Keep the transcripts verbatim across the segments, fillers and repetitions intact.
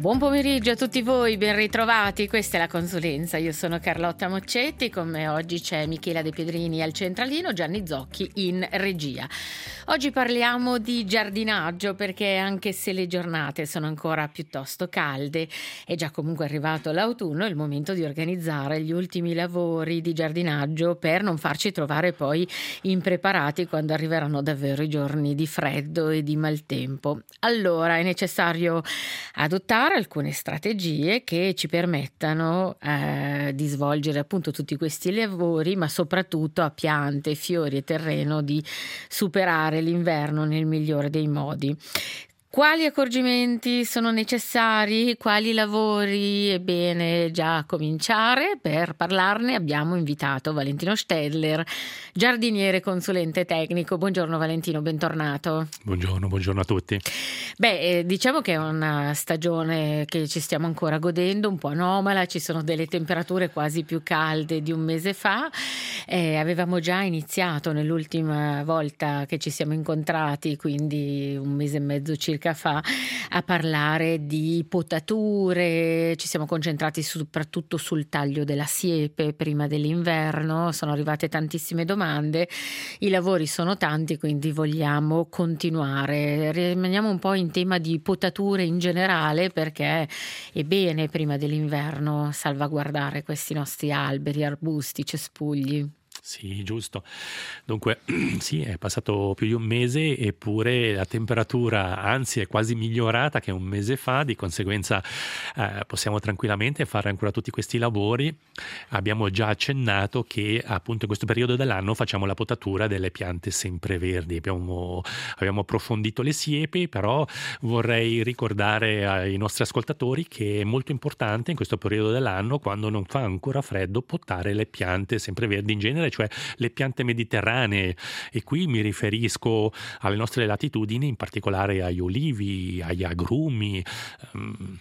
Buon pomeriggio a tutti voi, ben ritrovati, questa è la consulenza, io sono Carlotta Moccetti, con me oggi c'è Michela De Pedrini al centralino, Gianni Zocchi in regia. Oggi parliamo di giardinaggio perché anche se le giornate sono ancora piuttosto calde, è già comunque arrivato l'autunno, è il momento di organizzare gli ultimi lavori di giardinaggio per non farci trovare poi impreparati quando arriveranno davvero i giorni di freddo e di maltempo. Allora è necessario adottare alcune strategie che ci permettano eh, di svolgere appunto tutti questi lavori, ma soprattutto a piante, fiori e terreno di superare l'inverno nel migliore dei modi. Quali accorgimenti sono necessari? Quali lavori è bene già cominciare? Per parlarne abbiamo invitato Valentino Stedler, giardiniere consulente tecnico. Buongiorno Valentino, bentornato. Buongiorno, buongiorno a tutti. Beh, eh, diciamo che è una stagione che ci stiamo ancora godendo, un po' anomala, ci sono delle temperature quasi più calde di un mese fa. Eh, avevamo già iniziato nell'ultima volta che ci siamo incontrati, quindi un mese e mezzo circa fa, a parlare di potature, ci siamo concentrati soprattutto sul taglio della siepe prima dell'inverno, sono arrivate tantissime domande, i lavori sono tanti, quindi vogliamo continuare. Rimaniamo un po' in tema di potature in generale perché è bene prima dell'inverno salvaguardare questi nostri alberi, arbusti, cespugli. Sì, giusto. Dunque, sì, è passato più di un mese eppure la temperatura anzi è quasi migliorata che un mese fa, di conseguenza eh, possiamo tranquillamente fare ancora tutti questi lavori. Abbiamo già accennato che appunto in questo periodo dell'anno facciamo la potatura delle piante sempreverdi. Abbiamo, abbiamo approfondito le siepi, però vorrei ricordare ai nostri ascoltatori che è molto importante in questo periodo dell'anno, quando non fa ancora freddo, potare le piante sempreverdi in genere, cioè le piante mediterranee, e qui mi riferisco alle nostre latitudini, in particolare agli olivi, agli agrumi, um,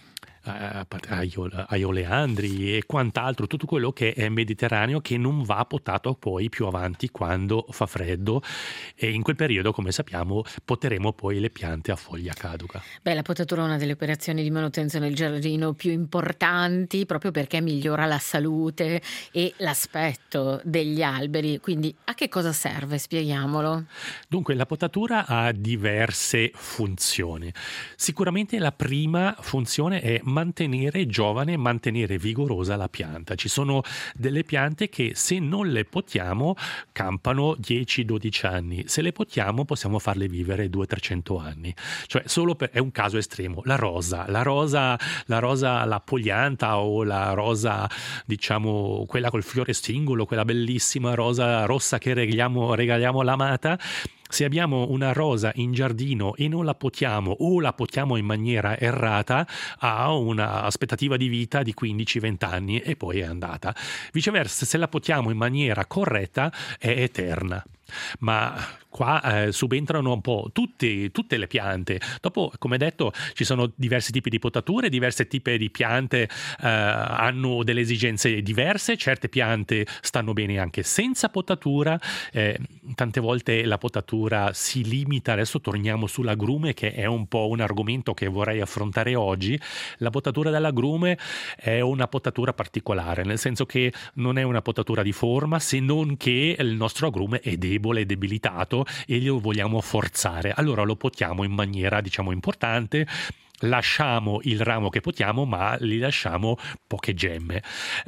agli oleandri e quant'altro, tutto quello che è mediterraneo che non va potato poi più avanti quando fa freddo, e in quel periodo, come sappiamo, poteremo poi le piante a foglia caduca. Beh, la potatura è una delle operazioni di manutenzione del giardino più importanti proprio perché migliora la salute e l'aspetto degli alberi, quindi a che cosa serve? Spieghiamolo. Dunque, la potatura ha diverse funzioni. Sicuramente la prima funzione è mantenere giovane, mantenere vigorosa la pianta. Ci sono delle piante che se non le potiamo campano dieci dodici anni, se le potiamo possiamo farle vivere duecento trecento anni. Cioè solo per, è un caso estremo. La rosa, la rosa, la rosa, la polianta o la rosa, diciamo quella col fiore singolo, quella bellissima rosa rossa che regaliamo, regaliamo all'amata. Se abbiamo una rosa in giardino e non la potiamo o la potiamo in maniera errata, ha una aspettativa di vita di quindici venti anni e poi è andata. Viceversa, se la potiamo in maniera corretta, è eterna. Ma qua eh, subentrano un po' tutti, tutte le piante. Dopo, come detto, ci sono diversi tipi di potature, diversi tipi di piante eh, hanno delle esigenze diverse. Certe piante stanno bene anche senza potatura, eh, tante volte la potatura si limita. Adesso torniamo sull'agrume, che è un po' un argomento che vorrei affrontare oggi. La potatura dell'agrume è una potatura particolare, nel senso che non è una potatura di forma, se non che il nostro agrume è debole e debilitato e lo vogliamo forzare. Allora lo potiamo in maniera, diciamo, importante. Lasciamo il ramo che potiamo, ma gli lasciamo poche gemme,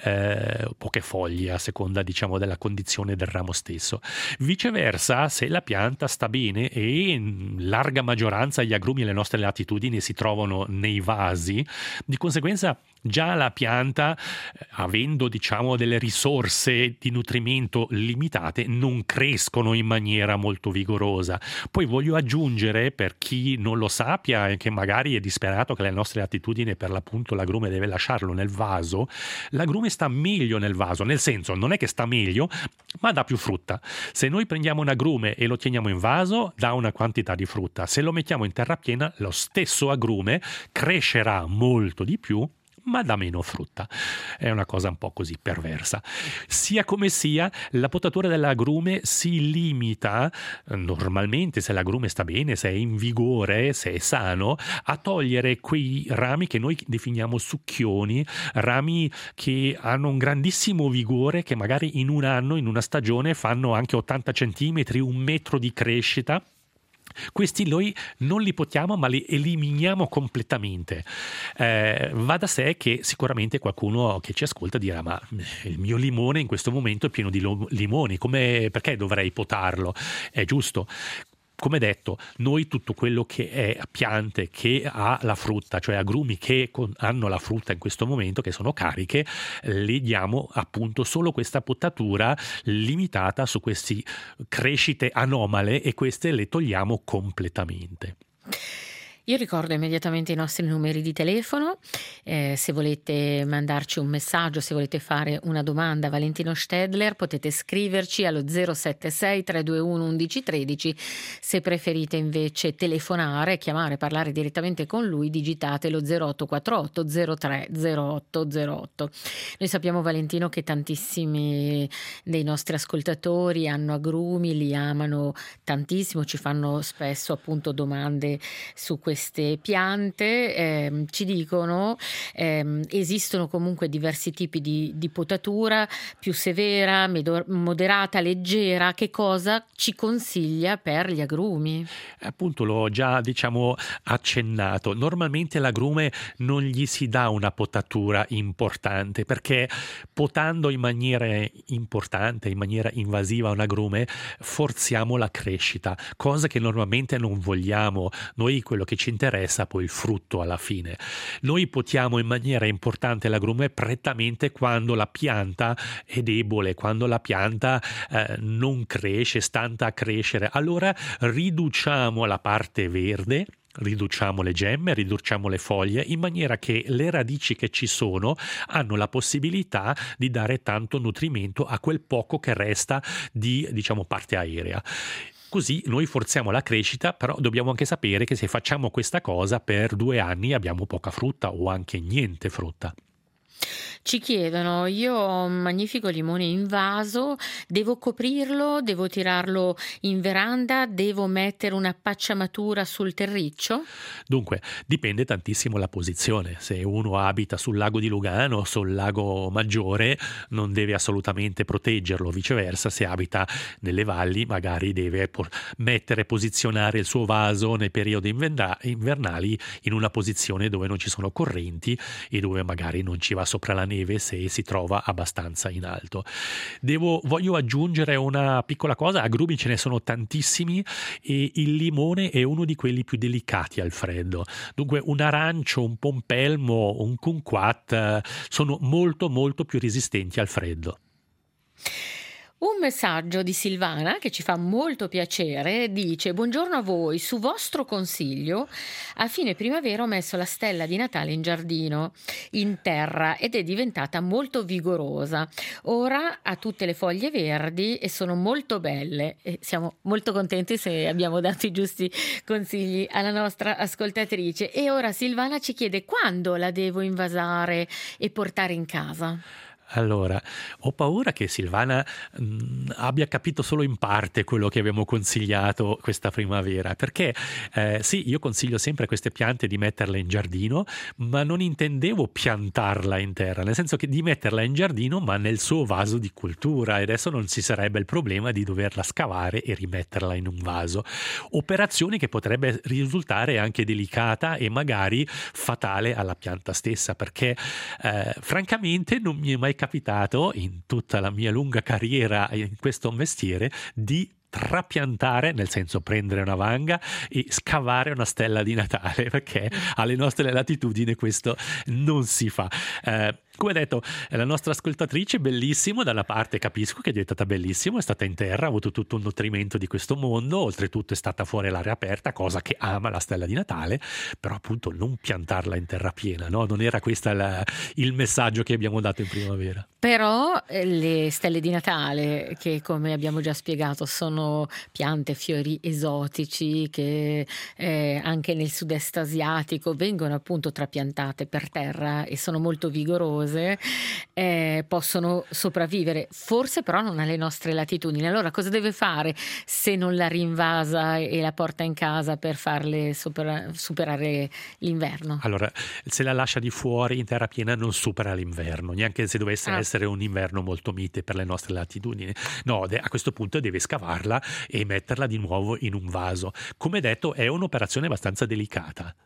eh, poche foglie, a seconda, diciamo, della condizione del ramo stesso. Viceversa, se la pianta sta bene e in larga maggioranza gli agrumi alle nostre latitudini si trovano nei vasi, di conseguenza già la pianta, avendo, diciamo, delle risorse di nutrimento limitate, non crescono in maniera molto vigorosa. Poi voglio aggiungere, per chi non lo sappia e che magari è disperato che le nostre latitudini per l'appunto l'agrume deve lasciarlo nel vaso, l'agrume sta meglio nel vaso, nel senso non è che sta meglio, ma dà più frutta. Se noi prendiamo un agrume e lo teniamo in vaso, dà una quantità di frutta. Se lo mettiamo in terra piena, lo stesso agrume crescerà molto di più, ma dà meno frutta. È una cosa un po' così perversa. Sia come sia, la potatura dell'agrume si limita normalmente, se l'agrume sta bene, se è in vigore, se è sano, a togliere quei rami che noi definiamo succhioni, rami che hanno un grandissimo vigore, che magari in un anno, in una stagione, fanno anche ottanta centimetri, un metro di crescita. Questi noi non li potiamo, ma li eliminiamo completamente. Eh, va da sé che sicuramente qualcuno che ci ascolta dirà: ma il mio limone in questo momento è pieno di lo- limoni, come, perché dovrei potarlo? È giusto. Come detto, noi tutto quello che è piante che ha la frutta, cioè agrumi che con, hanno la frutta in questo momento, che sono cariche, le diamo appunto solo questa potatura limitata su queste crescite anomale, e queste le togliamo completamente. Io ricordo immediatamente i nostri numeri di telefono, eh, se volete mandarci un messaggio, se volete fare una domanda a Valentino Stedler, potete scriverci allo zero sette sei tre due uno uno uno tre zero. Se preferite invece telefonare, chiamare, parlare direttamente con lui, digitate lo zero otto quattro otto zero tre zero otto zero otto. Noi sappiamo, Valentino, che tantissimi dei nostri ascoltatori hanno agrumi, li amano tantissimo, ci fanno spesso appunto domande su questo. Queste piante, eh, ci dicono, eh, esistono comunque diversi tipi di, di potatura, più severa, medo- moderata, leggera. Che cosa ci consiglia per gli agrumi? Appunto l'ho già diciamo accennato. Normalmente l'agrume non gli si dà una potatura importante, perché potando in maniera importante, in maniera invasiva un agrume, forziamo la crescita, cosa che normalmente non vogliamo. Noi quello che ci interessa poi il frutto alla fine. Noi potiamo in maniera importante l'agrume prettamente quando la pianta è debole, quando la pianta eh, non cresce, stanta a crescere. Allora riduciamo la parte verde, riduciamo le gemme, riduciamo le foglie, in maniera che le radici che ci sono hanno la possibilità di dare tanto nutrimento a quel poco che resta di, diciamo, parte aerea. Così noi forziamo la crescita, però dobbiamo anche sapere che se facciamo questa cosa per due anni abbiamo poca frutta o anche niente frutta. Ci chiedono: io ho un magnifico limone in vaso, devo coprirlo, devo tirarlo in veranda, devo mettere una pacciamatura sul terriccio? Dunque, dipende tantissimo la posizione. Se uno abita sul lago di Lugano o sul lago Maggiore non deve assolutamente proteggerlo, viceversa se abita nelle valli magari deve por- mettere, posizionare il suo vaso nei periodi inverna- invernali in una posizione dove non ci sono correnti e dove magari non ci va sopra la neve se si trova abbastanza in alto. Devo, voglio aggiungere una piccola cosa: agrumi ce ne sono tantissimi e il limone è uno di quelli più delicati al freddo. Dunque un arancio, un pompelmo, un kumquat eh, sono molto molto più resistenti al freddo. Un messaggio di Silvana che ci fa molto piacere, dice: buongiorno a voi, su vostro consiglio a fine primavera ho messo la stella di Natale in giardino, in terra, ed è diventata molto vigorosa. Ora ha tutte le foglie verdi e sono molto belle, e siamo molto contenti se abbiamo dato i giusti consigli alla nostra ascoltatrice. E ora Silvana ci chiede: quando la devo invasare e portare in casa? Allora, ho paura che Silvana mh, abbia capito solo in parte quello che abbiamo consigliato questa primavera, perché eh, sì, io consiglio sempre queste piante di metterle in giardino, ma non intendevo piantarla in terra, nel senso che di metterla in giardino ma nel suo vaso di cultura, e adesso non ci sarebbe il problema di doverla scavare e rimetterla in un vaso. Operazione che potrebbe risultare anche delicata e magari fatale alla pianta stessa, perché eh, francamente non mi è mai capitato in tutta la mia lunga carriera in questo mestiere di trapiantare, nel senso prendere una vanga e scavare una stella di Natale, perché alle nostre latitudini questo non si fa. Eh, Come detto, è la nostra ascoltatrice, bellissimo, da una parte capisco che è diventata bellissima, è stata in terra, ha avuto tutto un nutrimento di questo mondo, oltretutto è stata fuori all'aria aperta, cosa che ama la stella di Natale, però appunto non piantarla in terra piena, no? Non era questo il messaggio che abbiamo dato in primavera. Però eh, le stelle di Natale, che come abbiamo già spiegato sono piante, fiori esotici che eh, anche nel sud-est asiatico vengono appunto trapiantate per terra e sono molto vigorose, eh, possono sopravvivere, forse però non alle nostre latitudini. Allora cosa deve fare se non la rinvasa e la porta in casa per farle supera- superare l'inverno? Allora, se la lascia di fuori in terra piena non supera l'inverno, neanche se dovesse Ah. essere un inverno molto mite per le nostre latitudini. No, de- a questo punto deve scavarla e metterla di nuovo in un vaso. Come detto, è un'operazione abbastanza delicata.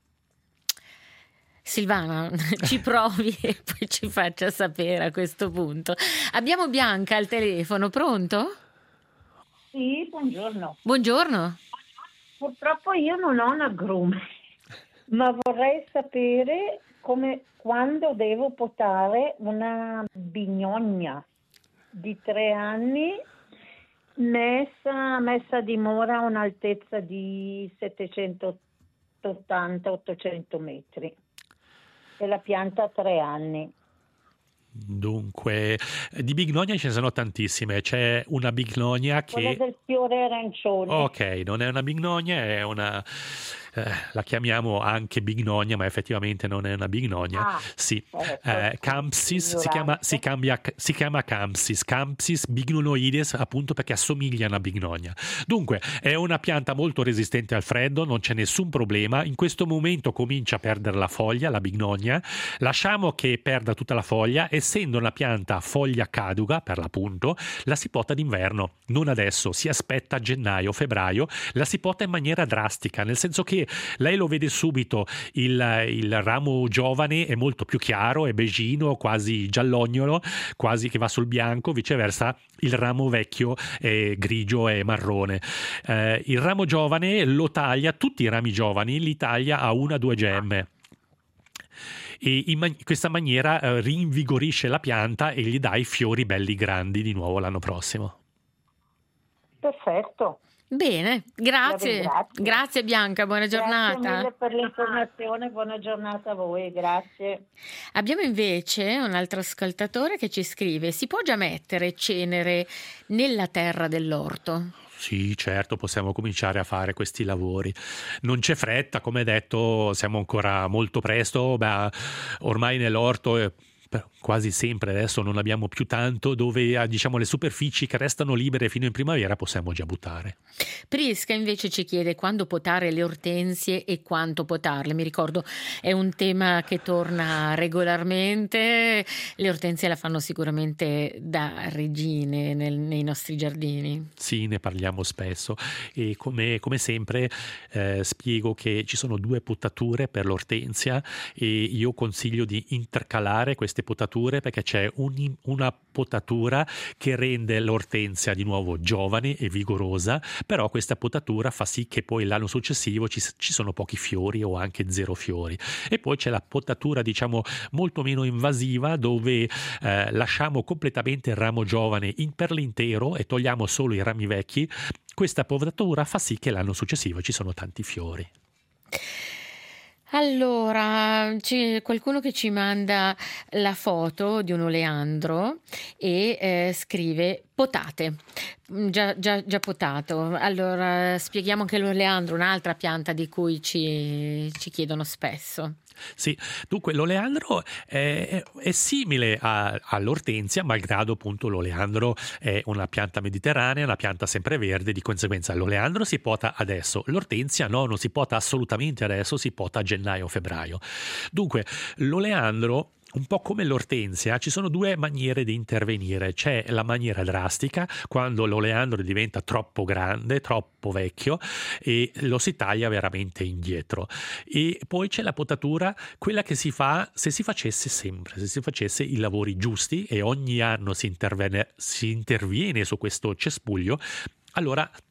Silvana, ci provi e poi ci faccia sapere a questo punto. Abbiamo Bianca al telefono, pronto? Sì, buongiorno. Buongiorno. Purtroppo io non ho un agrume, ma vorrei sapere come quando devo potare una bignogna di tre anni messa, messa a dimora a un'altezza di settecentottanta ottocento metri. E la pianta ha tre anni. Dunque, di bignonia ce ne sono tantissime. C'è una bignonia che... Quella del fiore arancione. Ok, non è una bignonia, è una... Eh, la chiamiamo anche bignonia, ma effettivamente non è una bignonia. Ah, sì, ecco, eh, Campsis si chiama, si, cambia, si chiama Campsis, Campsis bignonoides, appunto perché assomiglia a una bignonia. Dunque, è una pianta molto resistente al freddo, non c'è nessun problema. In questo momento comincia a perdere la foglia, la bignonia. Lasciamo che perda tutta la foglia. Essendo una pianta a foglia caduca, per l'appunto, la si pota d'inverno. Non adesso, si aspetta gennaio, febbraio, la si pota in maniera drastica, nel senso che lei lo vede subito, il, il ramo giovane è molto più chiaro, è beigino, quasi giallognolo, quasi che va sul bianco, viceversa il ramo vecchio è grigio e marrone. Eh, il ramo giovane lo taglia, tutti i rami giovani li taglia a una o due gemme. E in man- questa maniera eh, rinvigorisce la pianta e gli dà i fiori belli grandi di nuovo l'anno prossimo. Perfetto. Bene, grazie. Grazie Bianca, buona giornata. Grazie mille per l'informazione, buona giornata a voi, grazie. Abbiamo invece un altro ascoltatore che ci scrive: si può già mettere cenere nella terra dell'orto? Sì, certo, possiamo cominciare a fare questi lavori. Non c'è fretta, come detto, siamo ancora molto presto, beh, ormai nell'orto è quasi sempre, adesso non abbiamo più tanto, dove diciamo le superfici che restano libere fino in primavera possiamo già buttare. Prisca invece ci chiede quando potare le ortensie e quanto potarle. Mi ricordo è un tema che torna regolarmente. Le ortensie la fanno sicuramente da regine nel, nei nostri giardini. Sì, ne parliamo spesso e come, come sempre eh, spiego che ci sono due potature per l'ortensia e io consiglio di intercalare queste potature perché c'è un, una potatura che rende l'ortensia di nuovo giovane e vigorosa, però questa potatura fa sì che poi l'anno successivo ci, ci sono pochi fiori o anche zero fiori. E poi c'è la potatura diciamo molto meno invasiva dove eh, lasciamo completamente il ramo giovane in per l'intero e togliamo solo i rami vecchi. Questa potatura fa sì che l'anno successivo ci sono tanti fiori. Allora, c'è qualcuno che ci manda la foto di un oleandro e eh, scrive potate, già, già, già potato. Allora, spieghiamo che l'oleandro è un'altra pianta di cui ci, ci chiedono spesso. Sì, dunque l'oleandro è, è simile a, all'ortensia, malgrado appunto l'oleandro è una pianta mediterranea, una pianta sempreverde, di conseguenza l'oleandro si pota adesso, l'ortensia no, non si pota assolutamente adesso, si pota a gennaio-febbraio. Dunque l'oleandro, un po' come l'ortensia, ci sono due maniere di intervenire. C'è la maniera drastica, quando l'oleandro diventa troppo grande, troppo vecchio e lo si taglia veramente indietro. E poi c'è la potatura, quella che si fa se si facesse sempre, se si facesse i lavori giusti e ogni anno si interviene, si interviene su questo cespuglio, allora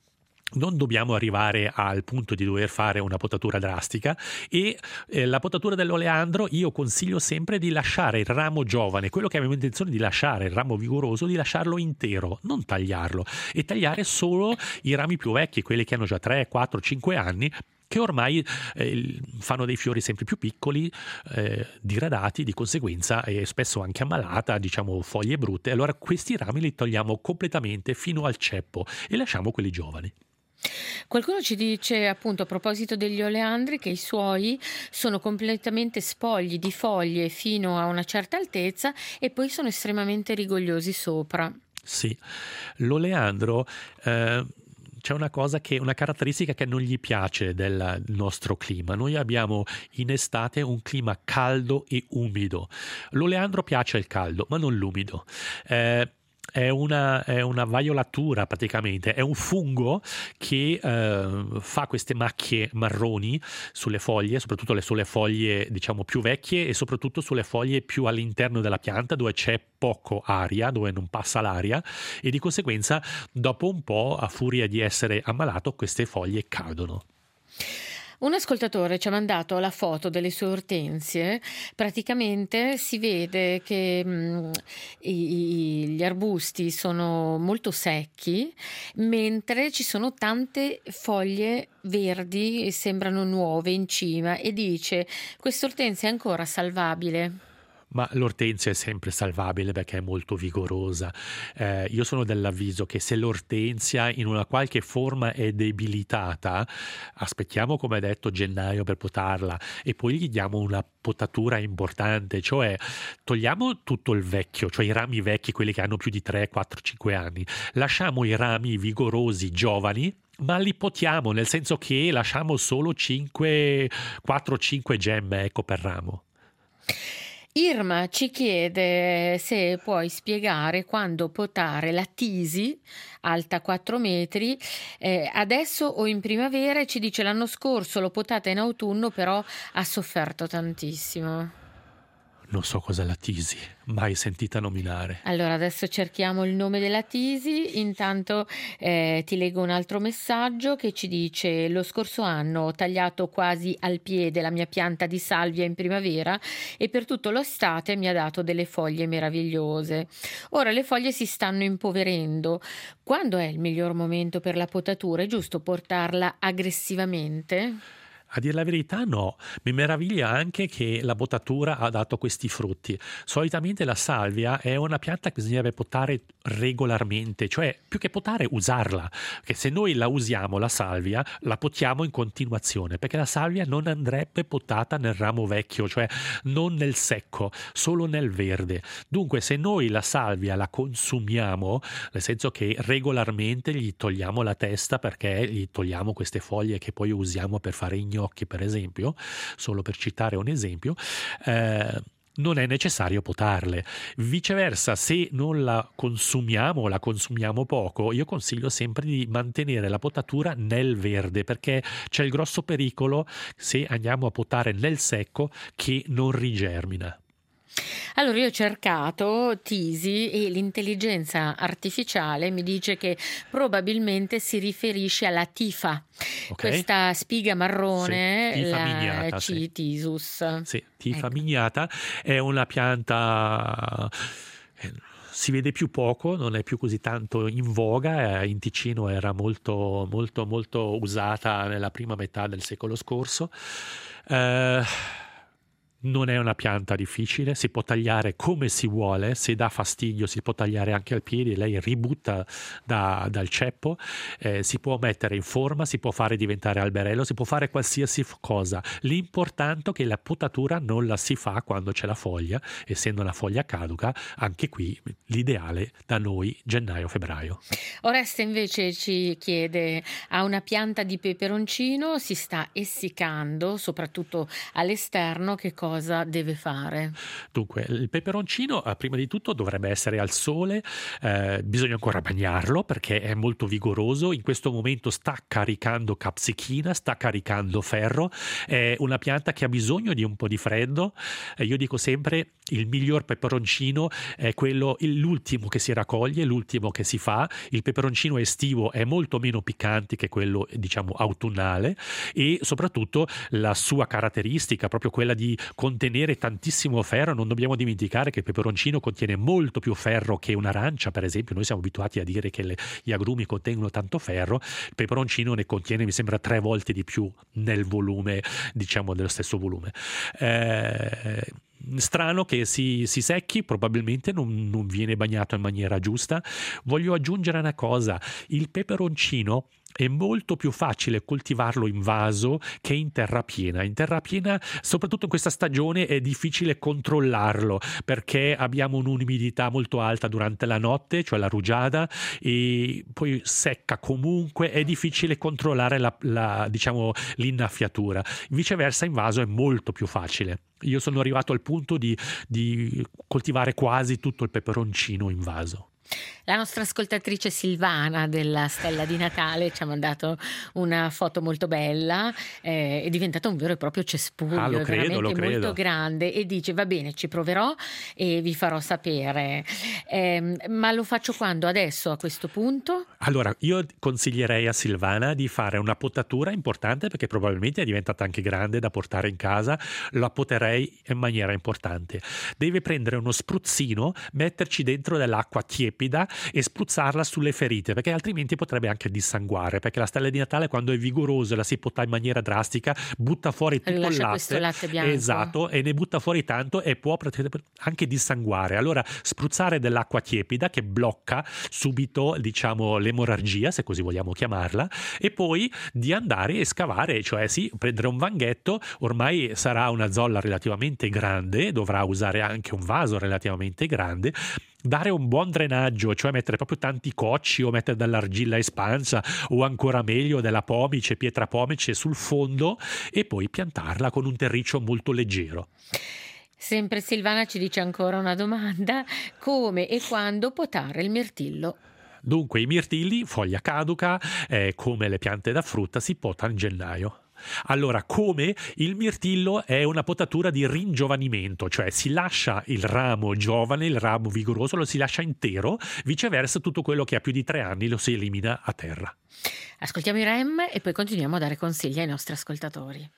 non dobbiamo arrivare al punto di dover fare una potatura drastica e eh, la potatura dell'oleandro io consiglio sempre di lasciare il ramo giovane, quello che avevo intenzione di lasciare, il ramo vigoroso, di lasciarlo intero, non tagliarlo, e tagliare solo i rami più vecchi, quelli che hanno già tre, quattro, cinque anni, che ormai eh, fanno dei fiori sempre più piccoli, eh, diradati, di conseguenza e spesso anche ammalata, diciamo foglie brutte. Allora questi rami li togliamo completamente fino al ceppo e lasciamo quelli giovani. Qualcuno ci dice, appunto, a proposito degli oleandri, che i suoi sono completamente spogli di foglie fino a una certa altezza e poi sono estremamente rigogliosi sopra. Sì, l'oleandro eh, c'è una cosa che, una caratteristica che non gli piace del nostro clima. Noi abbiamo in estate un clima caldo e umido. L'oleandro piace il caldo, ma non l'umido. Eh, È una, è una vaiolatura praticamente, è un fungo che eh, fa queste macchie marroni sulle foglie, soprattutto le, sulle foglie diciamo più vecchie e soprattutto sulle foglie più all'interno della pianta dove c'è poco aria, dove non passa l'aria, e di conseguenza dopo un po', a furia di essere ammalato, queste foglie cadono. Un ascoltatore ci ha mandato la foto delle sue ortensie. Praticamente si vede che mh, i- gli arbusti sono molto secchi, mentre ci sono tante foglie verdi e sembrano nuove in cima, e dice: questa ortensia è ancora salvabile. Ma l'ortensia è sempre salvabile perché è molto vigorosa. Eh, io sono dell'avviso che se l'ortensia in una qualche forma è debilitata, aspettiamo, come detto, gennaio per potarla e poi gli diamo una potatura importante, cioè togliamo tutto il vecchio, cioè i rami vecchi, quelli che hanno più di tre, quattro, cinque anni, lasciamo i rami vigorosi, giovani, ma li potiamo, nel senso che lasciamo solo cinque, quattro cinque gemme, ecco, per ramo. Irma ci chiede se puoi spiegare quando potare la tisi alta quattro metri, eh, adesso o in primavera, e ci dice: l'anno scorso l'ho potata in autunno, però ha sofferto tantissimo. Non so cosa è la tisi, mai sentita nominare. Allora adesso cerchiamo il nome della tisi. Intanto eh, ti leggo un altro messaggio che ci dice: lo scorso anno ho tagliato quasi al piede la mia pianta di salvia in primavera e per tutto l'estate mi ha dato delle foglie meravigliose. Ora le foglie si stanno impoverendo. Quando è il miglior momento per la potatura? È giusto portarla aggressivamente? A dir la verità no, mi meraviglia anche che la potatura ha dato questi frutti. Solitamente la salvia è una pianta che bisognerebbe potare regolarmente, cioè più che potare usarla, che se noi la usiamo la salvia la potiamo in continuazione, perché la salvia non andrebbe potata nel ramo vecchio, cioè non nel secco, solo nel verde. Dunque se noi la salvia la consumiamo, nel senso che regolarmente gli togliamo la testa, perché gli togliamo queste foglie che poi usiamo per fare i gnocchi, per esempio, solo per citare un esempio, eh, non è necessario potarle. Viceversa, se non la consumiamo o la consumiamo poco, io consiglio sempre di mantenere la potatura nel verde, perché c'è il grosso pericolo, se andiamo a potare nel secco, che non rigermina. Allora io ho cercato tisi e l'intelligenza artificiale mi dice che probabilmente si riferisce alla tifa, Ok? questa spiga marrone, Sì, tifa la miniata, sì. C. tisus. Sì, tifa Ecco. miniata è una pianta, eh, si vede più poco, non è più così tanto in voga, eh, in Ticino era molto molto molto usata nella prima metà del secolo scorso. Eh, Non è una pianta difficile, si può tagliare come si vuole, se dà fastidio si può tagliare anche al piede, lei ributta da, dal ceppo, eh, si può mettere in forma, si può fare diventare alberello, si può fare qualsiasi f- cosa. L'importante è che la potatura non la si fa quando c'è la foglia, essendo una foglia caduca, anche qui l'ideale da noi gennaio-febbraio. Oreste invece ci chiede: a una pianta di peperoncino si sta essiccando, soprattutto all'esterno, che cosa cosa deve fare? Dunque, il peperoncino eh, prima di tutto dovrebbe essere al sole, eh, bisogna ancora bagnarlo perché è molto vigoroso, in questo momento sta caricando capsichina, sta caricando ferro, è una pianta che ha bisogno di un po' di freddo. Eh, io dico sempre il miglior peperoncino è quello, l'ultimo che si raccoglie, l'ultimo che si fa. Il peperoncino estivo è molto meno piccante che quello, diciamo, autunnale, e soprattutto la sua caratteristica, proprio quella di contenere tantissimo ferro. Non dobbiamo dimenticare che il peperoncino contiene molto più ferro che un'arancia, per esempio. Noi siamo abituati a dire che le, gli agrumi contengono tanto ferro, il peperoncino ne contiene, mi sembra, tre volte di più nel volume, diciamo, dello stesso volume. Eh, strano che si, si secchi, probabilmente non, non viene bagnato in maniera giusta. Voglio aggiungere una cosa: il peperoncino è molto più facile coltivarlo in vaso che in terra piena. In terra piena, soprattutto in questa stagione, è difficile controllarlo perché abbiamo un'umidità molto alta durante la notte, cioè la rugiada, e poi secca comunque, è difficile controllare la, la, diciamo, l'innaffiatura. Viceversa, in vaso è molto più facile. Io sono arrivato al punto di, di coltivare quasi tutto il peperoncino in vaso. La nostra ascoltatrice Silvana della Stella di Natale ci ha mandato una foto molto bella, eh, è diventato un vero e proprio cespuglio, Ah, lo è credo, veramente lo credo. molto grande, e dice: va bene, ci proverò e vi farò sapere. Eh, ma lo faccio quando? Adesso, a questo punto? Allora, io consiglierei a Silvana di fare una potatura importante, perché probabilmente è diventata anche grande da portare in casa. La poterei in maniera importante. Deve prendere uno spruzzino, metterci dentro dell'acqua tiepida e spruzzarla sulle ferite, perché altrimenti potrebbe anche dissanguare, perché la stella di Natale, quando è vigorosa e la si pota in maniera drastica, butta fuori tutto Rilascia il latte, questo latte bianco. esatto, e ne butta fuori tanto e può anche dissanguare. Allora, spruzzare dell'acqua tiepida che blocca subito, diciamo, l'emorragia, se così vogliamo chiamarla, e poi di andare e scavare, cioè sì, prendere un vanghetto. Ormai sarà una zolla relativamente grande, dovrà usare anche un vaso relativamente grande, dare un buon drenaggio, cioè mettere proprio tanti cocci o mettere dell'argilla espansa o ancora meglio della pomice, pietra pomice sul fondo, e poi piantarla con un terriccio molto leggero. Sempre Silvana ci dice ancora una domanda: come e quando potare il mirtillo? Dunque, i mirtilli, foglia caduca, eh, come le piante da frutta, si potano in gennaio. Allora, come? Il mirtillo è una potatura di ringiovanimento, cioè si lascia il ramo giovane, il ramo vigoroso, lo si lascia intero, viceversa tutto quello che ha più di tre anni lo si elimina a terra. Ascoltiamo i Rem e poi continuiamo a dare consigli ai nostri ascoltatori.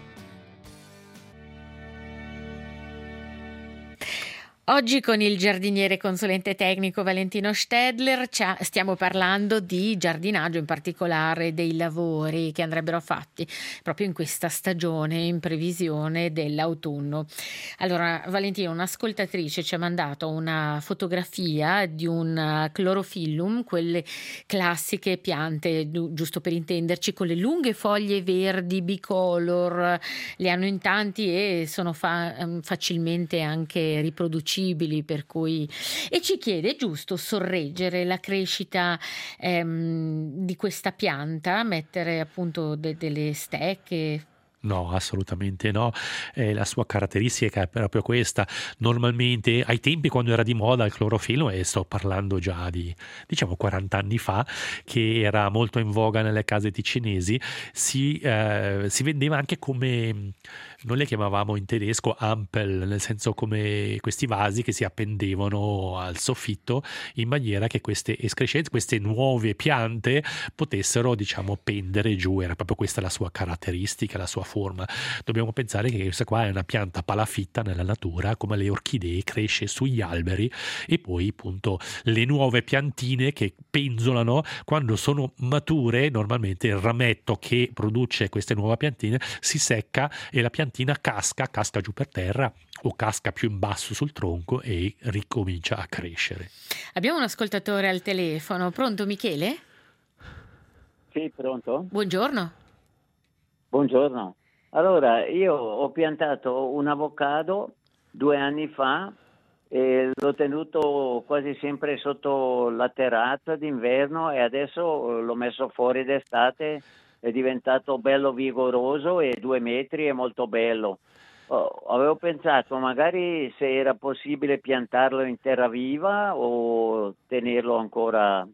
Oggi con il giardiniere consulente tecnico Valentino Stedler stiamo parlando di giardinaggio, in particolare dei lavori che andrebbero fatti proprio in questa stagione, in previsione dell'autunno. Allora, Valentino, un'ascoltatrice ci ha mandato una fotografia di un chlorophylum, quelle classiche piante, giusto per intenderci, con le lunghe foglie verdi bicolor, le hanno in tanti e sono fa- facilmente anche riproducibili, per cui, e ci chiede: è giusto sorreggere la crescita ehm, di questa pianta, mettere appunto de- delle stecche? No, assolutamente no. Eh, la sua caratteristica è proprio questa. Normalmente, ai tempi quando era di moda il clorofilo, e sto parlando già di, diciamo, quaranta anni fa, che era molto in voga nelle case ticinesi, si, eh, si vendeva anche come, noi le chiamavamo in tedesco Ampel, nel senso come questi vasi che si appendevano al soffitto in maniera che queste escrescenze, queste nuove piante potessero, diciamo, pendere giù. Era proprio questa la sua caratteristica, la sua forma. Dobbiamo pensare che questa qua è una pianta palafitta nella natura, come le orchidee, cresce sugli alberi, e poi appunto le nuove piantine che penzolano quando sono mature. Normalmente il rametto che produce queste nuove piantine si secca e la piantina casca, casca giù per terra o casca più in basso sul tronco e ricomincia a crescere. Abbiamo un ascoltatore al telefono. Pronto, Michele? Sì, pronto? Buongiorno. Buongiorno. Allora, io ho piantato un avocado due anni fa e l'ho tenuto quasi sempre sotto la terrazza d'inverno, e adesso l'ho messo fuori d'estate, è diventato bello vigoroso e due metri, è molto bello. Oh, avevo pensato magari se era possibile piantarlo in terra viva o tenerlo ancora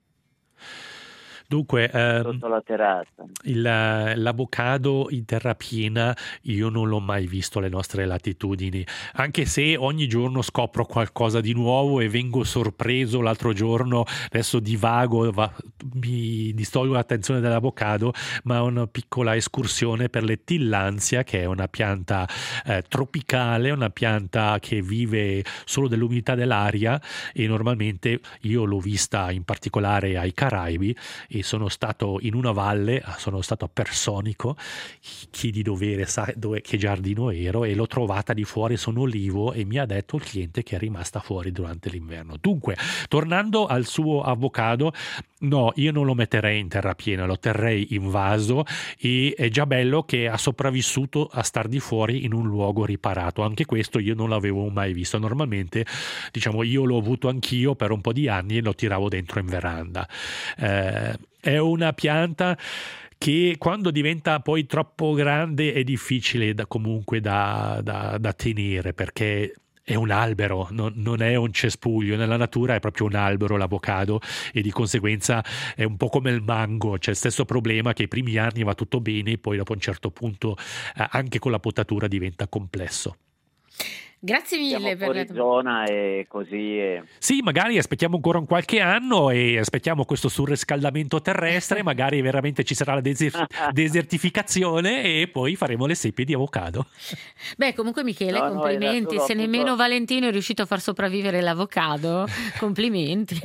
Dunque, ehm, sotto la terrazza. il- l'avocado in terra piena io non l'ho mai visto alle nostre latitudini, anche se ogni giorno scopro qualcosa di nuovo e vengo sorpreso. L'altro giorno, adesso divago, va- mi distolgo l'attenzione dall'avocado, ma una piccola escursione per le tillandsia, che è una pianta eh, tropicale, una pianta che vive solo dell'umidità dell'aria, e normalmente io l'ho vista in particolare ai Caraibi, e sono stato in una valle, sono stato a Personico, chi di dovere sa dove, che giardino ero, e l'ho trovata di fuori, sono olivo, e mi ha detto il cliente che è rimasta fuori durante l'inverno. Dunque, tornando al suo avocado, no, io non lo metterei in terra piena, lo terrei in vaso, e è già bello che ha sopravvissuto a star di fuori in un luogo riparato. Anche questo io non l'avevo mai visto. Normalmente, diciamo, io l'ho avuto anch'io per un po' di anni e lo tiravo dentro in veranda. Eh, è una pianta che quando diventa poi troppo grande è difficile da, comunque da, da, da tenere, perché è un albero, non, non è un cespuglio. Nella natura è proprio un albero l'avocado, e di conseguenza è un po' come il mango, c'è il stesso problema, che i primi anni va tutto bene, poi dopo un certo punto eh, anche con la potatura diventa complesso. Grazie mille Siamo per fuori la... zona e così. E... Sì, magari aspettiamo ancora un qualche anno e aspettiamo questo surriscaldamento terrestre, magari veramente ci sarà la deser- desertificazione, e poi faremo le seppie di avocado. Beh, comunque Michele, No, no, complimenti, era solo se appunto- nemmeno Valentino è riuscito a far sopravvivere l'avocado, complimenti.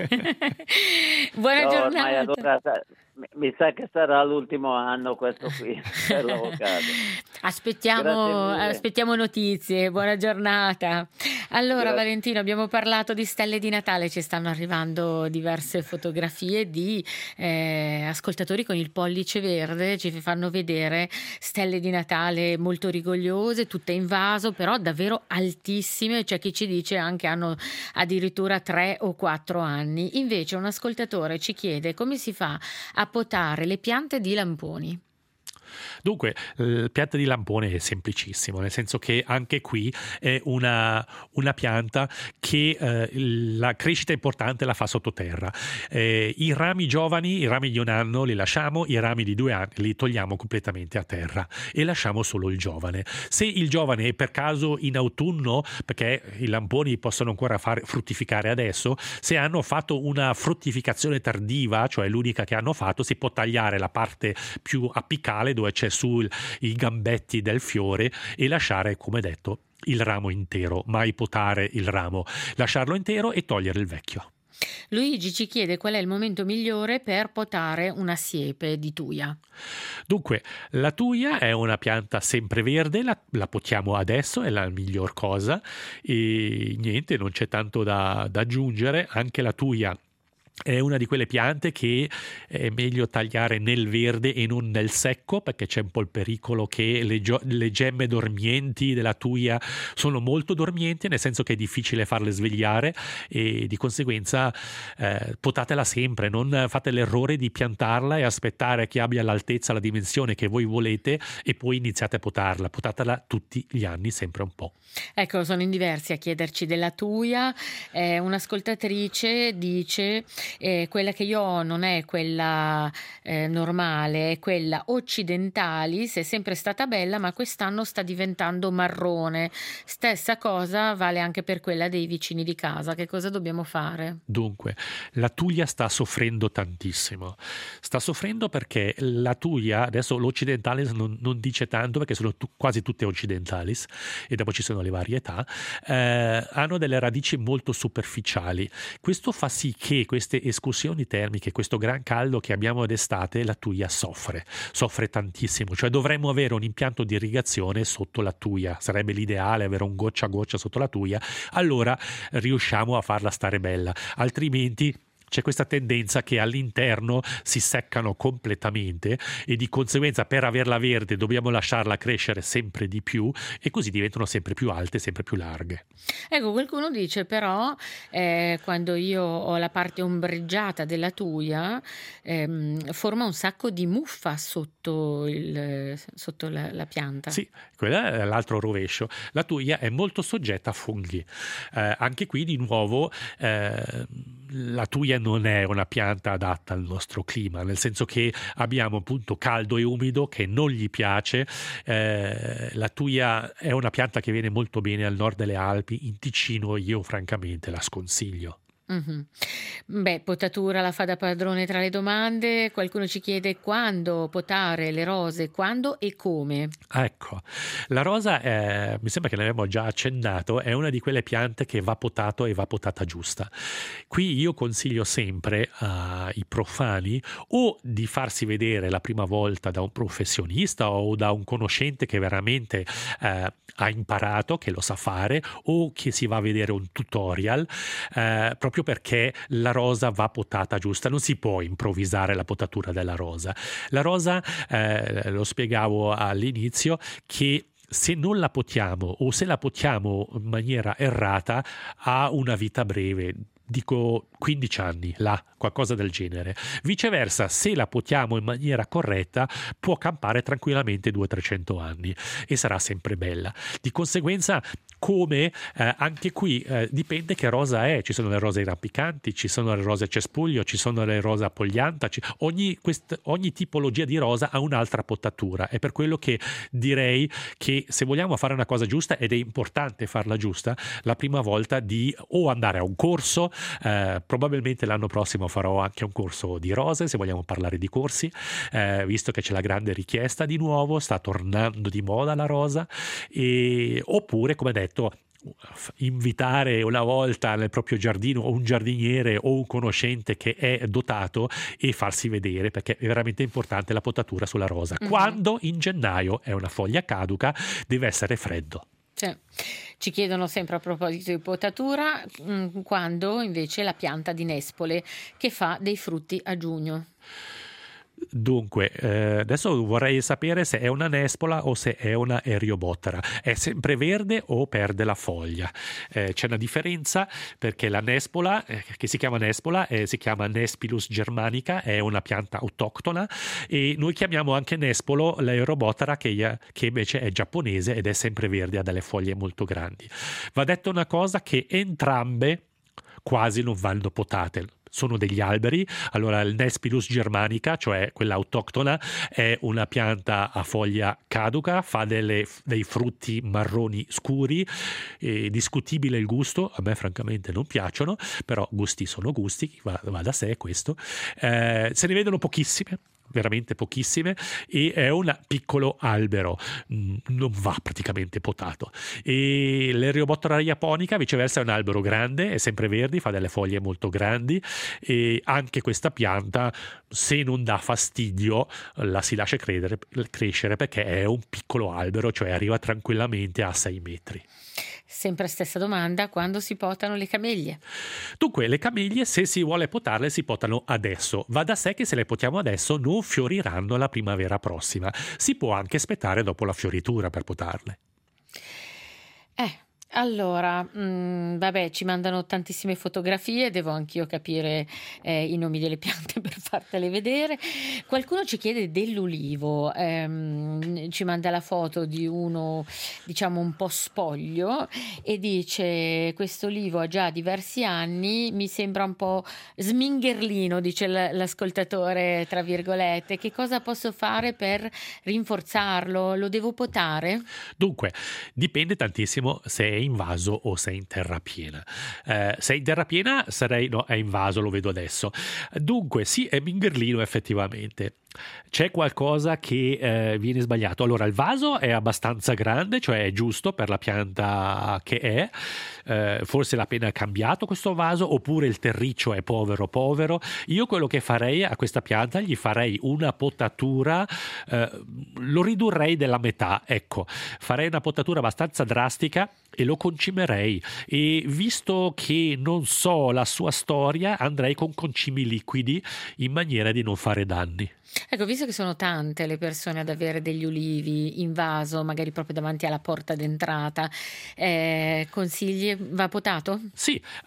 Buona No, giornata. ormai allora sa- mi- mi sa che sarà l'ultimo anno questo qui per l'avocado. Aspettiamo, Grazie mille. aspettiamo notizie, buona giornata. Allora Grazie. Valentino, abbiamo parlato di stelle di Natale, ci stanno arrivando diverse fotografie di eh, ascoltatori con il pollice verde, ci fanno vedere stelle di Natale molto rigogliose, tutte in vaso, però davvero altissime. C'è chi ci dice anche hanno addirittura tre o quattro anni. Invece un ascoltatore ci chiede come si fa a potare le piante di lamponi. Dunque, il pianta di lampone è semplicissimo, nel senso che anche qui è una, una pianta che eh, la crescita importante la fa sottoterra. Eh, I rami giovani, i rami di un anno li lasciamo, i rami di due anni li togliamo completamente a terra e lasciamo solo il giovane. Se il giovane è per caso in autunno, perché i lamponi possono ancora far fruttificare adesso, se hanno fatto una fruttificazione tardiva, cioè l'unica che hanno fatto, si può tagliare la parte più apicale dove c'è sui gambetti del fiore e lasciare, come detto, il ramo intero. Mai potare il ramo, lasciarlo intero e togliere il vecchio. Luigi ci chiede qual è il momento migliore per potare una siepe di tuia. Dunque, la tuia è una pianta sempreverde, la, la potiamo adesso, è la miglior cosa, e niente, non c'è tanto da, da aggiungere. Anche la tuia è una di quelle piante che è meglio tagliare nel verde e non nel secco, perché c'è un po' il pericolo che le, gio- le gemme dormienti della tuia sono molto dormienti, nel senso che è difficile farle svegliare, e di conseguenza eh, potatela sempre, non fate l'errore di piantarla e aspettare che abbia l'altezza, la dimensione che voi volete e poi iniziate a potarla. Potatela tutti gli anni, sempre un po'. Ecco, sono in diversi a chiederci della tuia. Eh, un'ascoltatrice dice eh, quella che io ho non è quella eh, normale, è quella occidentalis, è sempre stata bella ma quest'anno sta diventando marrone. Stessa cosa vale anche per quella dei vicini di casa. Che cosa dobbiamo fare? Dunque, la tuia sta soffrendo tantissimo. Sta soffrendo perché la tuia, adesso l'occidentalis non, non dice tanto perché sono tu, quasi tutte occidentalis, e dopo ci sono le varietà, eh, hanno delle radici molto superficiali. Questo fa sì che queste escursioni termiche, questo gran caldo che abbiamo d'estate, la tuia soffre, soffre tantissimo. Cioè dovremmo avere un impianto di irrigazione sotto la tuia, sarebbe l'ideale avere un goccia a goccia sotto la tuia, allora riusciamo a farla stare bella, altrimenti c'è questa tendenza che all'interno si seccano completamente e di conseguenza per averla verde dobbiamo lasciarla crescere sempre di più e così diventano sempre più alte, sempre più larghe. Ecco, qualcuno dice però eh, quando io ho la parte ombreggiata della tuia ehm, forma un sacco di muffa sotto, il, sotto la, la pianta. Sì, quello è l'altro rovescio. La tuia è molto soggetta a funghi. Eh, anche qui di nuovo eh, la tuia non è una pianta adatta al nostro clima, nel senso che abbiamo appunto caldo e umido che non gli piace. Eh, la tuia è una pianta che viene molto bene al nord delle Alpi, in Ticino io francamente la sconsiglio. Mm-hmm. Beh, potatura la fa da padrone tra le domande. Qualcuno ci chiede quando potare le rose, quando e come. Ecco, la rosa è, mi sembra che ne abbiamo già accennato, è una di quelle piante che va potato e va potata giusta. Qui io consiglio sempre ai profani o di farsi vedere la prima volta da un professionista o da un conoscente che veramente eh, ha imparato, che lo sa fare, o che si va a vedere un tutorial eh, proprio perché la rosa va potata giusta, non si può improvvisare la potatura della rosa. La rosa, eh, lo spiegavo all'inizio, che se non la potiamo o se la potiamo in maniera errata ha una vita breve, dico quindici anni, là, qualcosa del genere. Viceversa, se la potiamo in maniera corretta, può campare tranquillamente duecento trecento anni e sarà sempre bella. Di conseguenza, come eh, anche qui eh, dipende che rosa è. Ci sono le rose rampicanti, ci sono le rose a cespuglio, ci sono le rose a poglianta, ci... ogni, quest... ogni tipologia di rosa ha un'altra potatura. È per quello che direi che se vogliamo fare una cosa giusta, ed è importante farla giusta, la prima volta di o andare a un corso, eh, probabilmente l'anno prossimo farò anche un corso di rose, se vogliamo parlare di corsi, eh, visto che c'è la grande richiesta di nuovo, sta tornando di moda la rosa, e... oppure, come detto, invitare una volta nel proprio giardino un giardiniere o un conoscente che è dotato e farsi vedere, perché è veramente importante la potatura sulla rosa. Mm-hmm. Quando in gennaio è una foglia caduca deve essere freddo. Cioè, ci chiedono sempre a proposito di potatura quando invece la pianta di nespole che fa dei frutti a giugno. Dunque, eh, adesso vorrei sapere se è una nespola o se è una eriobottera. È sempre verde o perde la foglia? Eh, c'è una differenza, perché la nespola, eh, che si chiama nespola, eh, si chiama Nespilus germanica, è una pianta autoctona, e noi chiamiamo anche nespolo l'eriobottera che, che invece è giapponese ed è sempre verde, ha delle foglie molto grandi. Va detto una cosa, che entrambe quasi non vanno potate. Sono degli alberi. Allora il Nespilus germanica, cioè quella autoctona, è una pianta a foglia caduca, fa delle, dei frutti marroni scuri, eh, discutibile il gusto, a me francamente non piacciono, però gusti sono gusti, va, va da sé questo. Eh, se ne vedono pochissime, veramente pochissime, e è un piccolo albero, non va praticamente potato. E l'Eriobottera japonica viceversa è un albero grande, è sempre verde, fa delle foglie molto grandi, e anche questa pianta, se non dà fastidio, la si lascia credere, crescere, perché è un piccolo albero, cioè arriva tranquillamente a sei metri. Sempre stessa domanda, quando si potano le camellie? Dunque, le camellie, se si vuole potarle, si potano adesso. Va da sé che se le potiamo adesso non fioriranno la primavera prossima. Si può anche aspettare dopo la fioritura per potarle. Eh, allora, mh, vabbè, ci mandano tantissime fotografie, devo anch'io capire eh, i nomi delle piante per fartele vedere. Qualcuno ci chiede dell'ulivo, ehm, ci manda la foto di uno, diciamo, un po' spoglio e dice: questo olivo ha già diversi anni, mi sembra un po' smingherlino, dice l- l'ascoltatore, tra virgolette. Che cosa posso fare per rinforzarlo? Lo devo potare? Dunque, dipende tantissimo se è in vaso o se è in terra piena. Eh, se è in terra piena sarei, no, è in vaso, lo vedo adesso. Dunque sì, è mingherlino effettivamente. c'è qualcosa che eh, viene sbagliato. Allora, il vaso è abbastanza grande, cioè è giusto per la pianta che è, eh, forse l'ha appena cambiato questo vaso, oppure il terriccio è povero povero. Io quello che farei a questa pianta, gli farei una potatura, eh, lo ridurrei della metà, ecco, farei una potatura abbastanza drastica e lo concimerei, e visto che non so la sua storia, andrei con concimi liquidi in maniera di non fare danni. Ecco, visto che sono tante le persone ad avere degli ulivi in vaso, magari proprio davanti alla porta d'entrata, eh, consigli, va potato? Sì, uh,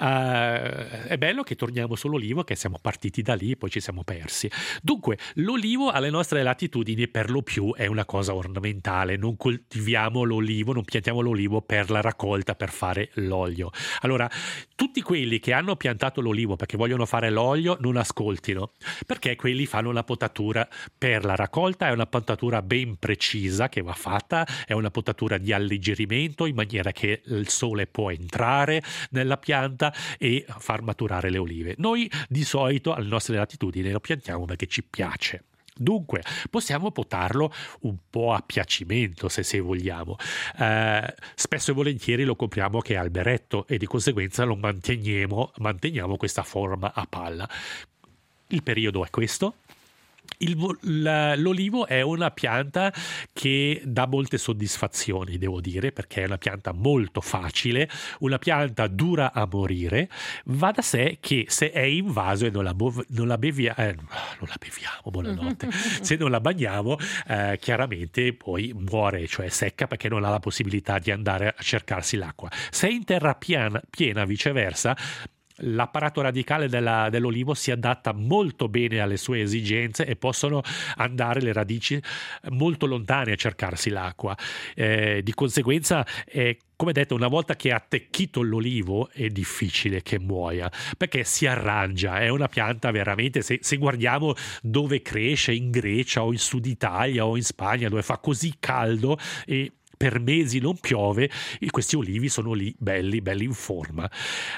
è bello che torniamo sull'olivo, che siamo partiti da lì, poi ci siamo persi. Dunque, l'olivo alle nostre latitudini per lo più è una cosa ornamentale, non coltiviamo l'olivo, non piantiamo l'olivo per la raccolta, per fare l'olio. Allora, tutti quelli che hanno piantato l'olivo perché vogliono fare l'olio non ascoltino, perché quelli fanno la potatura per la raccolta, è una potatura ben precisa che va fatta, è una potatura di alleggerimento in maniera che il sole può entrare nella pianta e far maturare le olive. Noi di solito alle nostre latitudini lo piantiamo perché ci piace. Dunque, possiamo potarlo un po' a piacimento, se, se vogliamo. Eh, spesso e volentieri lo compriamo che è alberetto e di conseguenza lo manteniamo, manteniamo questa forma a palla. Il periodo è questo. Il, l'olivo è una pianta che dà molte soddisfazioni, devo dire, perché è una pianta molto facile, una pianta dura a morire. Va da sé che se è in vaso e non la, non la, bevia, eh, non la beviamo, buonanotte, se non la bagniamo, eh, chiaramente poi muore, cioè secca, perché non ha la possibilità di andare a cercarsi l'acqua. Se è in terra piena, piena viceversa, l'apparato radicale della, dell'olivo si adatta molto bene alle sue esigenze e possono andare le radici molto lontane a cercarsi l'acqua. Eh, di conseguenza, eh, come detto, una volta che è attecchito l'olivo è difficile che muoia, perché si arrangia, è una pianta veramente, se, se guardiamo dove cresce, in Grecia o in Sud Italia o in Spagna, dove fa così caldo e per mesi non piove, e questi olivi sono lì belli, belli in forma.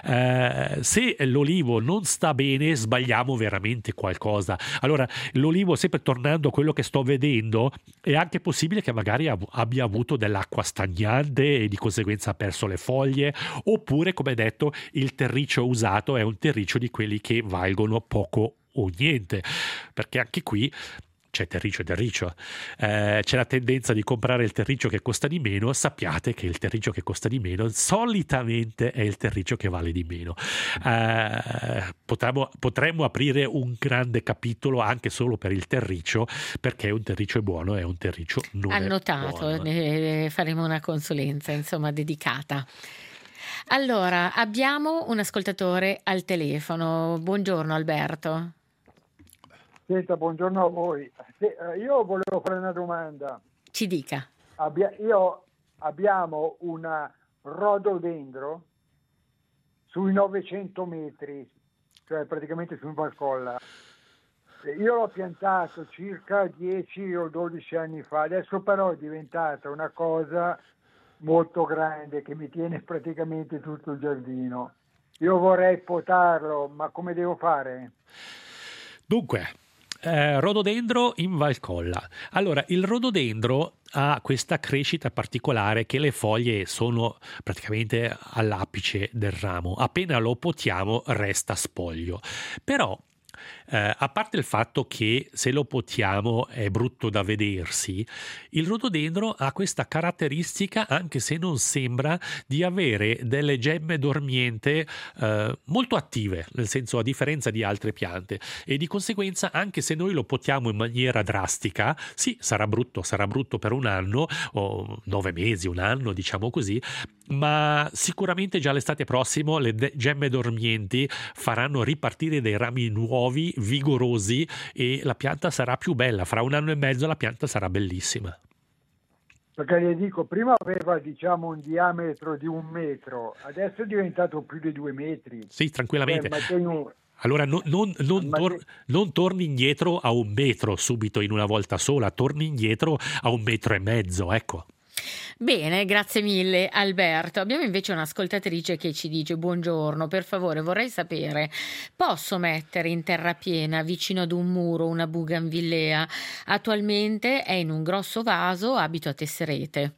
Eh, se l'olivo non sta bene, sbagliamo veramente qualcosa. Allora, l'olivo, sempre tornando a quello che sto vedendo, è anche possibile che magari abbia avuto dell'acqua stagnante e di conseguenza ha perso le foglie, oppure, come detto, il terriccio usato è un terriccio di quelli che valgono poco o niente, perché anche qui c'è terriccio e terriccio, eh, c'è la tendenza di comprare il terriccio che costa di meno. Sappiate che il terriccio che costa di meno solitamente è il terriccio che vale di meno. Eh, potremmo, potremmo aprire un grande capitolo anche solo per il terriccio, perché un terriccio è buono e un terriccio non annotato, è buono. Ne faremo una consulenza insomma dedicata. Allora, abbiamo un ascoltatore al telefono. Buongiorno Alberto. Senta, buongiorno a voi. Io volevo fare una domanda. Ci dica. Abbia, io abbiamo una rododendro sui novecento metri, cioè praticamente su un Valcolla. Io l'ho piantato circa dieci o dodici anni fa, adesso però è diventata una cosa molto grande che mi tiene praticamente tutto il giardino. Io vorrei potarlo, ma come devo fare? Dunque, Eh, rododendro in Valcolla. Allora, il rododendro ha questa crescita particolare che le foglie sono praticamente all'apice del ramo. Appena lo potiamo resta spoglio. Però Eh, a parte il fatto che se lo potiamo è brutto da vedersi, il rododendro ha questa caratteristica, anche se non sembra, di avere delle gemme dormienti eh, molto attive, nel senso, a differenza di altre piante, e di conseguenza anche se noi lo potiamo in maniera drastica, sì, sarà brutto, sarà brutto per un anno o nove mesi, un anno, diciamo così, ma sicuramente già l'estate prossimo le de- gemme dormienti faranno ripartire dei rami nuovi, vigorosi, e la pianta sarà più bella. Fra un anno e mezzo la pianta sarà bellissima. Perché le dico, prima aveva diciamo un diametro di un metro, adesso è diventato più di due metri. Sì, tranquillamente. Eh, tengo... Allora non, non, non, tor- non torni indietro a un metro subito in una volta sola, torni indietro a un metro e mezzo, ecco. Bene, grazie mille Alberto. Abbiamo invece un'ascoltatrice che ci dice: buongiorno, per favore vorrei sapere, posso mettere in terrapiena vicino ad un muro una bougainvillea? Attualmente è in un grosso vaso, abito a Tesserete.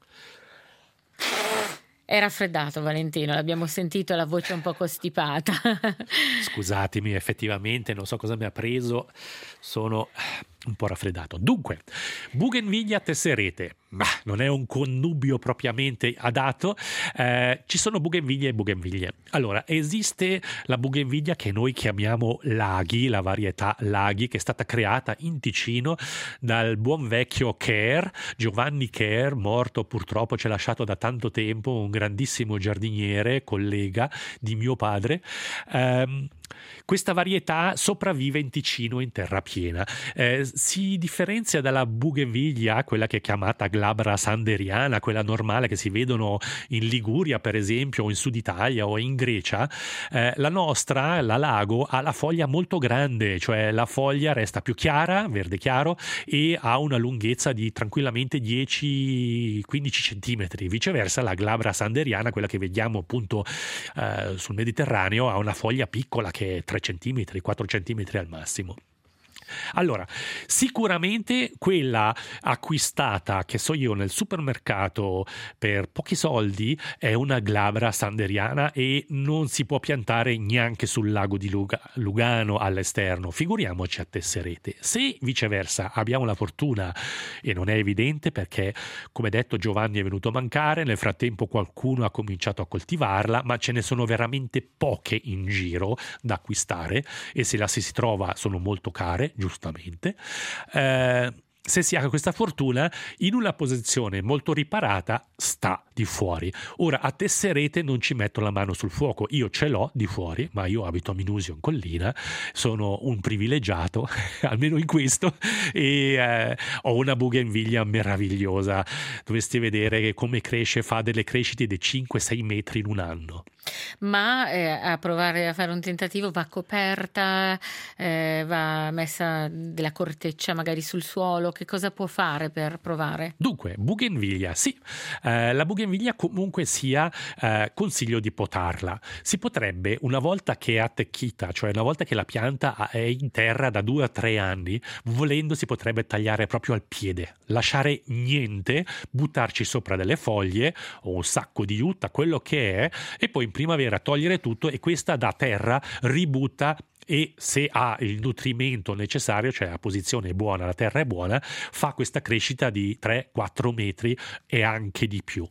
È raffreddato Valentino, l'abbiamo sentito, la voce un po' costipata. Scusatemi, effettivamente non so cosa mi ha preso, sono un po' raffreddato. Dunque, bougainvillea Tesserete, ma non è un connubio propriamente adatto, eh, ci sono bougainvillea e bougainvillea. Allora, esiste la bougainvillea che noi chiamiamo Laghi, la varietà Laghi, che è stata creata in Ticino dal buon vecchio Ker, Giovanni Ker, morto purtroppo, ci ha lasciato da tanto tempo, un grandissimo giardiniere, collega di mio padre. Um, Questa varietà sopravvive in Ticino in terrapiena. Eh, si differenzia dalla bougainvillea, quella che è chiamata glabra sanderiana, quella normale che si vedono in Liguria per esempio, o in Sud Italia o in Grecia. Eh, la nostra, la Lago, ha la foglia molto grande, cioè la foglia resta più chiara, verde chiaro, e ha una lunghezza di tranquillamente dieci quindici centimetri. Viceversa la glabra sanderiana, quella che vediamo appunto eh, sul Mediterraneo, ha una foglia piccola che è tre centimetri, quattro centimetri al massimo. Allora, sicuramente quella acquistata, che so io, nel supermercato per pochi soldi è una glabra sanderiana e non si può piantare neanche sul lago di Luga- Lugano all'esterno, figuriamoci a Tesserete. Se viceversa abbiamo la fortuna, e non è evidente perché, come detto, Giovanni è venuto a mancare, nel frattempo qualcuno ha cominciato a coltivarla, ma ce ne sono veramente poche in giro da acquistare e se la si trova sono molto care, giustamente. Eh, se si ha questa fortuna, in una posizione molto riparata sta di fuori. Ora a Tesserete non ci metto la mano sul fuoco, io ce l'ho di fuori, ma io abito a Minusio in collina, sono un privilegiato almeno in questo, e eh, ho una bougainvillea meravigliosa. Dovresti vedere come cresce, fa delle crescite di cinque sei metri in un anno. Ma eh, a provare a fare un tentativo va coperta, eh, va messa della corteccia magari sul suolo, che cosa può fare per provare? Dunque, bougainvillea, sì, eh, la bougainvillea comunque sia, eh, consiglio di potarla. Si potrebbe, una volta che è attecchita, cioè una volta che la pianta è in terra da due a tre anni, volendo si potrebbe tagliare proprio al piede, lasciare niente, buttarci sopra delle foglie o un sacco di jutta, quello che è, e poi in primavera togliere tutto e questa da terra ributta, e se ha il nutrimento necessario, cioè la posizione è buona, la terra è buona, fa questa crescita di tre quattro metri e anche di più.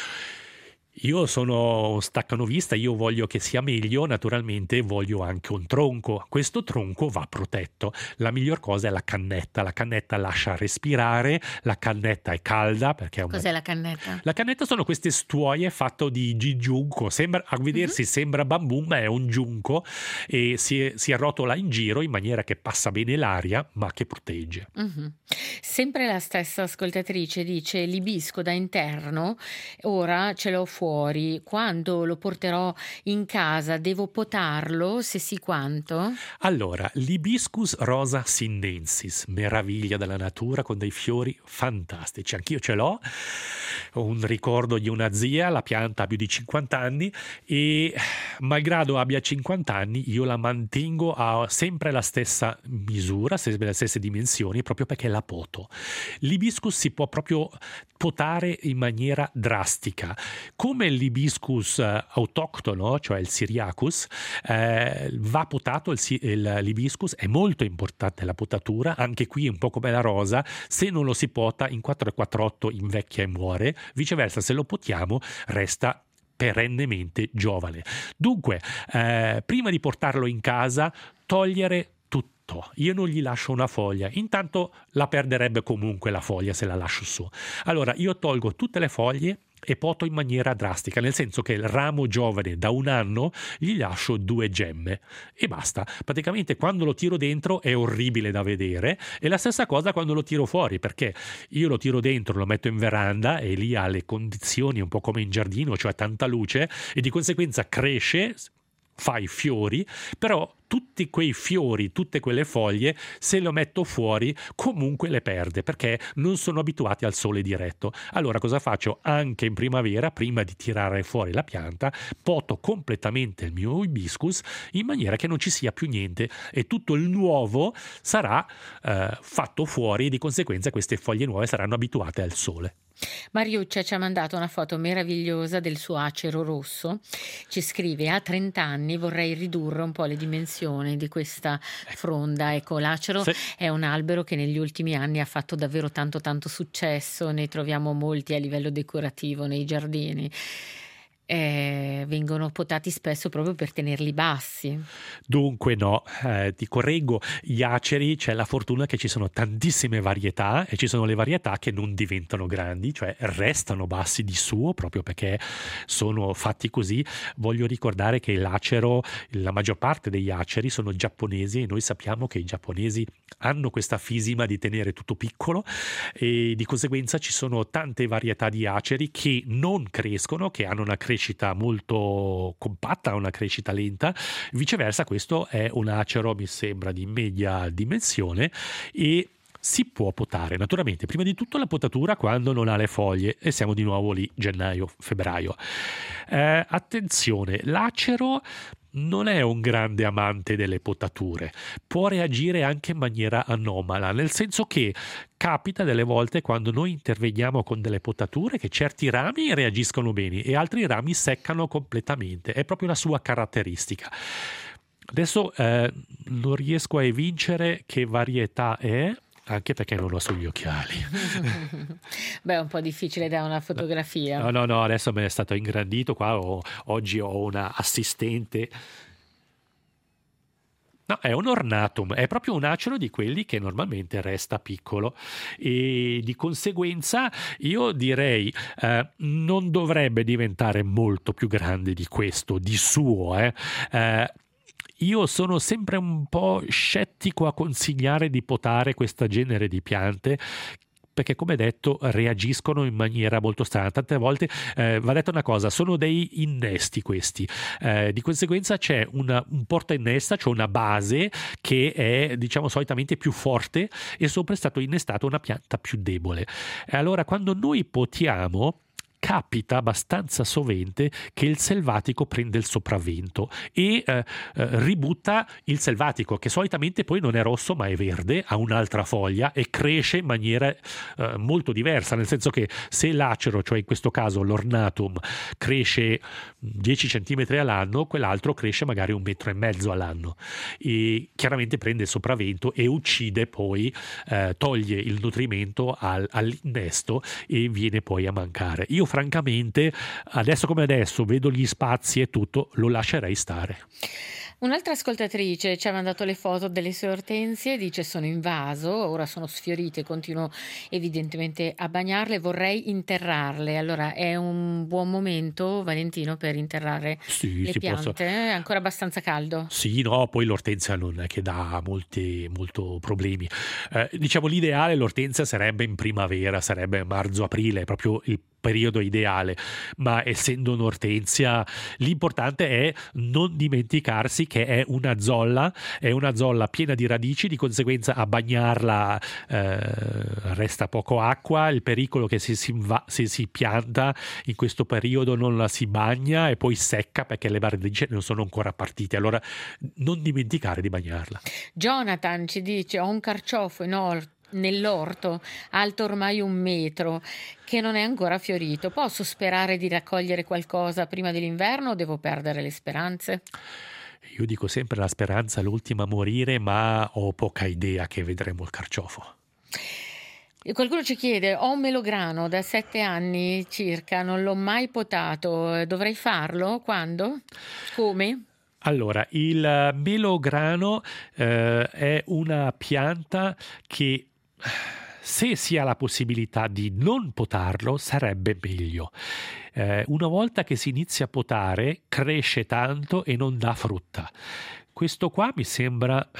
Io sono staccanovista, io voglio che sia meglio, naturalmente voglio anche un tronco. Questo tronco va protetto. La miglior cosa è la cannetta. La cannetta lascia respirare, la cannetta è calda perché è un... Cos'è la cannetta? La cannetta sono queste stuoie fatte di giunco, sembra, a vedersi mm-hmm. sembra bambù, ma è un giunco e si, si arrotola in giro in maniera che passa bene l'aria ma che protegge. Mm-hmm. Sempre la stessa ascoltatrice dice: l'ibisco da interno ora ce l'ho fuori, quando lo porterò in casa devo potarlo, se sì quanto? Allora, l'Hibiscus rosa sinensis, meraviglia della natura con dei fiori fantastici, anch'io ce l'ho, ho un ricordo di una zia, la pianta ha più di cinquanta anni e malgrado abbia cinquanta anni io la mantengo a sempre la stessa misura, sempre le stesse dimensioni, proprio perché la poto. L'Hibiscus si può proprio potare in maniera drastica, come l'Hibiscus autoctono, cioè il Syriacus, eh, va potato il, il, l'Hibiscus, è molto importante la potatura, anche qui un po' come la rosa, se non lo si pota in quattro e quarantotto invecchia e muore, viceversa se lo potiamo resta perennemente giovane. Dunque, eh, prima di portarlo in casa, togliere tutto. Io non gli lascio una foglia, intanto la perderebbe comunque la foglia se la lascio su. Allora io tolgo tutte le foglie e poto in maniera drastica, nel senso che il ramo giovane da un anno gli lascio due gemme e basta. Praticamente quando lo tiro dentro è orribile da vedere, e la stessa cosa quando lo tiro fuori, perché io lo tiro dentro, lo metto in veranda e lì ha le condizioni un po' come in giardino, cioè tanta luce, e di conseguenza cresce fa i fiori, però tutti quei fiori, tutte quelle foglie, se lo metto fuori comunque le perde perché non sono abituati al sole diretto. Allora cosa faccio? Anche in primavera, prima di tirare fuori la pianta, poto completamente il mio hibiscus in maniera che non ci sia più niente e tutto il nuovo sarà eh, fatto fuori e di conseguenza queste foglie nuove saranno abituate al sole. Mariuccia ci ha mandato una foto meravigliosa del suo acero rosso. Ci scrive: a trenta anni vorrei ridurre un po' le dimensioni di questa fronda. Ecco, l'acero sì. È un albero che negli ultimi anni ha fatto davvero tanto tanto successo, ne troviamo molti a livello decorativo nei giardini. Eh, vengono potati spesso proprio per tenerli bassi. Dunque no, eh, ti correggo, gli aceri c'è la fortuna che ci sono tantissime varietà e ci sono le varietà che non diventano grandi, cioè restano bassi di suo proprio perché sono fatti così. Voglio ricordare che l'acero, la maggior parte degli aceri sono giapponesi e noi sappiamo che i giapponesi hanno questa fisima di tenere tutto piccolo e di conseguenza ci sono tante varietà di aceri che non crescono, che hanno una crescita molto compatta, una crescita lenta. Viceversa, questo è un acero, mi sembra, di media dimensione e si può potare. Naturalmente, prima di tutto la potatura quando non ha le foglie e siamo di nuovo lì, gennaio, febbraio. Eh, attenzione, l'acero non è un grande amante delle potature, può reagire anche in maniera anomala, nel senso che capita delle volte quando noi interveniamo con delle potature che certi rami reagiscono bene e altri rami seccano completamente, è proprio la sua caratteristica. Adesso eh, non riesco a evincere che varietà è, anche perché non ho sugli occhiali. Beh, è un po' difficile da una fotografia. No, no, no, adesso me è stato ingrandito qua, ho, oggi ho una assistente. No, è un ornatum, è proprio un acero di quelli che normalmente resta piccolo e di conseguenza io direi eh, non dovrebbe diventare molto più grande di questo, di suo, eh. eh Io sono sempre un po' scettico a consigliare di potare questo genere di piante perché, come detto, reagiscono in maniera molto strana. Tante volte eh, va detto una cosa, sono dei innesti questi, eh, di conseguenza c'è una, un porta innesta, cioè una base che è, diciamo, solitamente più forte e sopra è stato innestato una pianta più debole. E allora quando noi potiamo, capita abbastanza sovente che il selvatico prende il sopravvento e eh, eh, ributta il selvatico, che solitamente poi non è rosso ma è verde, ha un'altra foglia e cresce in maniera eh, molto diversa, nel senso che se l'acero, cioè in questo caso l'ornatum, cresce dieci centimetri all'anno, quell'altro cresce magari un metro e mezzo all'anno e chiaramente prende il sopravvento e uccide poi, eh, toglie il nutrimento al, all'innesto e viene poi a mancare. Io francamente, adesso come adesso, vedo gli spazi e tutto, lo lascerei stare. Un'altra ascoltatrice ci ha mandato le foto delle sue ortensie, dice: sono in vaso, ora sono sfiorite, continuo evidentemente a bagnarle, vorrei interrarle. Allora è un buon momento, Valentino, per interrare sì, le si piante? possa... È ancora abbastanza caldo? Sì, no, poi l'ortensia non è che dà molti molto problemi. Eh, diciamo l'ideale l'ortensia sarebbe in primavera, sarebbe marzo-aprile, proprio il periodo ideale, ma essendo un'ortensia l'importante è non dimenticarsi che è una zolla, è una zolla piena di radici, di conseguenza a bagnarla eh, resta poco acqua, il pericolo che se si, va, se si pianta in questo periodo non la si bagna e poi secca perché le radici non sono ancora partite, allora non dimenticare di bagnarla. Jonathan ci dice: ho un carciofo in orto nell'orto alto ormai un metro che non è ancora fiorito, posso sperare di raccogliere qualcosa prima dell'inverno o devo perdere le speranze? Io dico sempre la speranza è l'ultima a morire, ma ho poca idea che vedremo il carciofo. Qualcuno ci chiede: ho un melograno da sette anni circa, non l'ho mai potato, dovrei farlo? Quando? Come? Allora, il melograno eh, è una pianta che, se si ha la possibilità di non potarlo, sarebbe meglio. Eh, una volta che si inizia a potare, cresce tanto e non dà frutta. Questo qua mi sembra,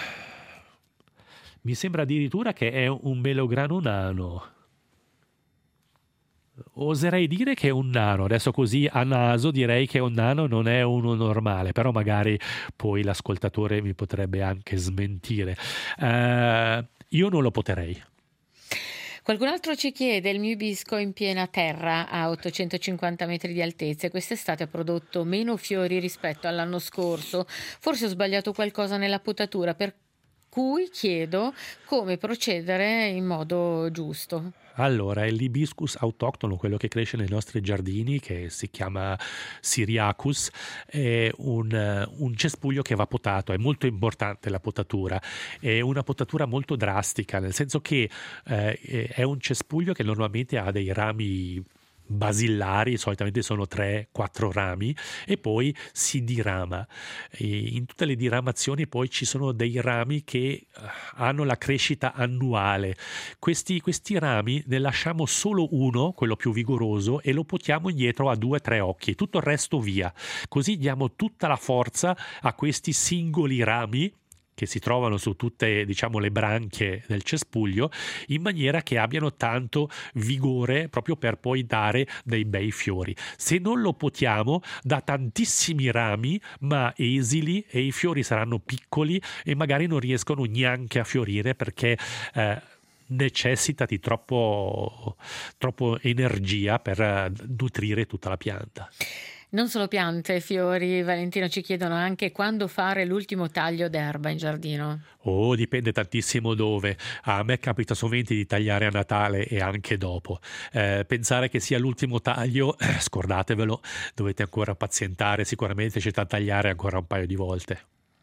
mi sembra addirittura che è un melograno nano. Oserei dire che è un nano, adesso così a naso direi che un nano non è uno normale, però magari poi l'ascoltatore mi potrebbe anche smentire. Uh, io non lo poterei. Qualcun altro ci chiede: il mio ibisco in piena terra a ottocentocinquanta metri di altezza e quest'estate ha prodotto meno fiori rispetto all'anno scorso, forse ho sbagliato qualcosa nella potatura, per cui chiedo come procedere in modo giusto. Allora, è l'ibiscus autoctono, quello che cresce nei nostri giardini, che si chiama Syriacus, è un, un cespuglio che va potato, è molto importante la potatura, è una potatura molto drastica, nel senso che eh, è un cespuglio che normalmente ha dei rami basillari, solitamente sono tre quattro rami, e poi si dirama. E in tutte le diramazioni poi ci sono dei rami che hanno la crescita annuale. Questi, questi rami ne lasciamo solo uno, quello più vigoroso, e lo portiamo indietro a due tre occhi, tutto il resto via. Così diamo tutta la forza a questi singoli rami che si trovano su tutte, diciamo, le branchie del cespuglio, in maniera che abbiano tanto vigore proprio per poi dare dei bei fiori. Se non lo potiamo, dà tantissimi rami ma esili, e i fiori saranno piccoli e magari non riescono neanche a fiorire perché eh, necessita di troppo, troppo energia per nutrire tutta la pianta. Non solo piante e fiori, Valentino, ci chiedono anche quando fare l'ultimo taglio d'erba in giardino. Oh, dipende tantissimo dove. A me capita sovente di tagliare a Natale e anche dopo. Eh, pensare che sia l'ultimo taglio, eh, scordatevelo, dovete ancora pazientare, sicuramente c'è da tagliare ancora un paio di volte.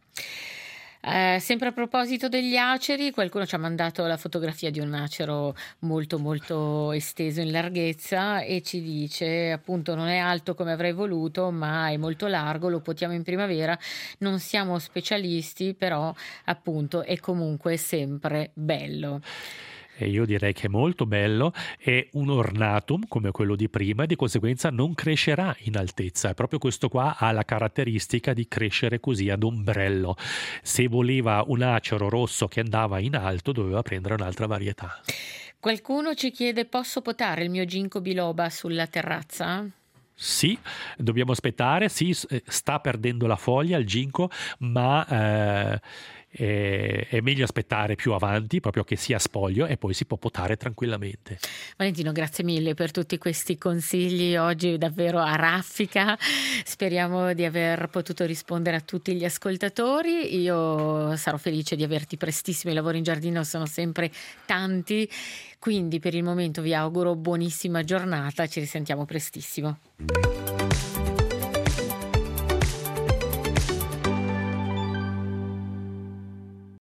Eh, sempre a proposito degli aceri, qualcuno ci ha mandato la fotografia di un acero molto molto esteso in larghezza e ci dice appunto non è alto come avrei voluto ma è molto largo, lo potiamo in primavera, non siamo specialisti però appunto è comunque sempre bello. E io direi che è molto bello, è un ornatum come quello di prima e di conseguenza non crescerà in altezza, e proprio questo qua ha la caratteristica di crescere così ad ombrello. Se voleva un acero rosso che andava in alto doveva prendere un'altra varietà. Qualcuno ci chiede: posso potare il mio ginkgo biloba sulla terrazza? Sì, dobbiamo aspettare, sì, sta perdendo la foglia il ginkgo, ma eh, è, è meglio aspettare più avanti, proprio che sia spoglio, e poi si può potare tranquillamente. Valentino, grazie mille per tutti questi consigli oggi davvero a raffica. Speriamo di aver potuto rispondere a tutti gli ascoltatori. Io sarò felice di averti prestissimo, i lavori in giardino sono sempre tanti, quindi per il momento vi auguro buonissima giornata, ci risentiamo prestissimo.